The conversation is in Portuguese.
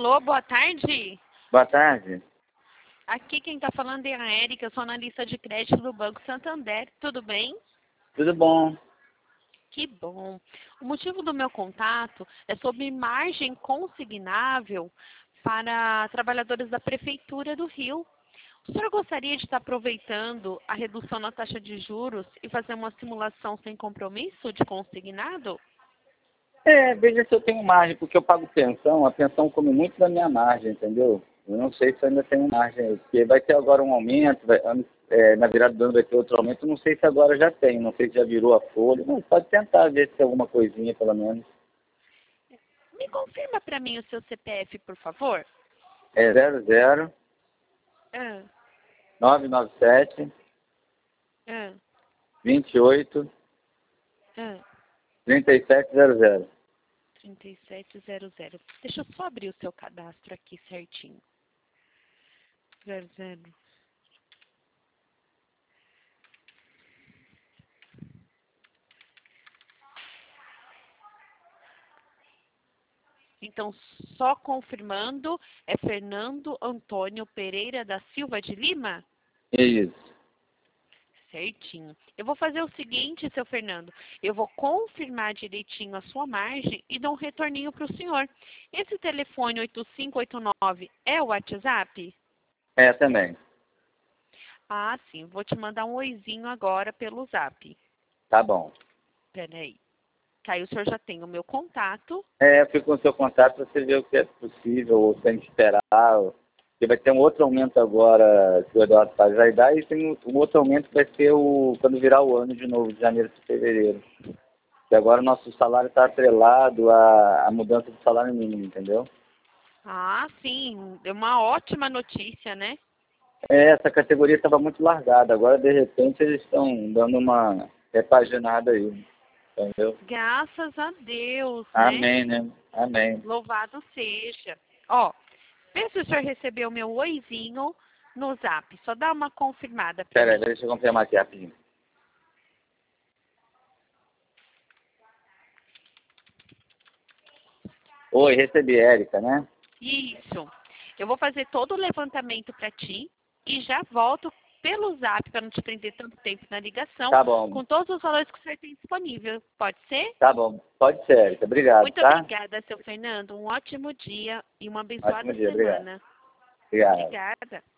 Alô, boa tarde. Boa tarde. Aqui quem está falando é a Érica, eu sou analista de crédito do Banco Santander. Tudo bem? Tudo bom? Que bom. O motivo do meu contato é sobre margem consignável para trabalhadores da Prefeitura do Rio. O senhor gostaria de estar aproveitando a redução na taxa de juros e fazer uma simulação sem compromisso de consignado? Veja se eu tenho margem, porque eu pago pensão, a pensão come muito da minha margem, entendeu? Eu não sei se eu ainda tenho margem aí, porque vai ter agora um aumento, na virada do ano vai ter outro aumento, não sei se agora já tem, não sei se já virou a folha, mas pode tentar ver se tem alguma coisinha, pelo menos. Me confirma para mim o seu CPF, por favor. É 00 Ah, 997 ah, 28 ah. 3700. 3700. Deixa eu só abrir o seu cadastro aqui certinho. 00. Então, só confirmando, é Fernando Antônio Pereira da Silva de Lima? É isso. Certinho. Eu vou fazer o seguinte, seu Fernando. Eu vou confirmar direitinho a sua margem e dar um retorninho para o senhor. Esse telefone 8589 é o WhatsApp? É, também. Ah, sim. Vou te mandar um oizinho agora pelo Zap. Tá bom. Peraí. Que aí o senhor já tem o meu contato. Eu fico com o seu contato para você ver o que é possível, ou tem que esperar. Porque vai ter um outro aumento agora que o Eduardo Paz vai dar, e tem um outro aumento que vai ser quando virar o ano de novo, de janeiro para fevereiro. E agora o nosso salário está atrelado à mudança do salário mínimo, entendeu? Ah, sim. É uma ótima notícia, né? Essa categoria estava muito largada, agora de repente eles estão dando uma repaginada aí, entendeu? Graças a Deus, né? Amém, né? Amém. Louvado seja. Ó, vê se o senhor recebeu o meu oizinho no Zap. Só dá uma confirmada para Pera aí, mim. deixa eu confirmar aqui rapidinho. Oi, recebi, Érica, né? Isso. Eu vou fazer todo o levantamento para ti e já volto pelo Zap para não te prender tanto tempo na ligação, Tá bom, com todos os valores que o senhor tem disponível. Pode ser? tá bom. Pode ser, Érica. Obrigado, Muito tá? obrigada, seu Fernando. Um ótimo dia e uma Ótimo abençoada dia, obrigado. semana. Obrigado. Obrigada.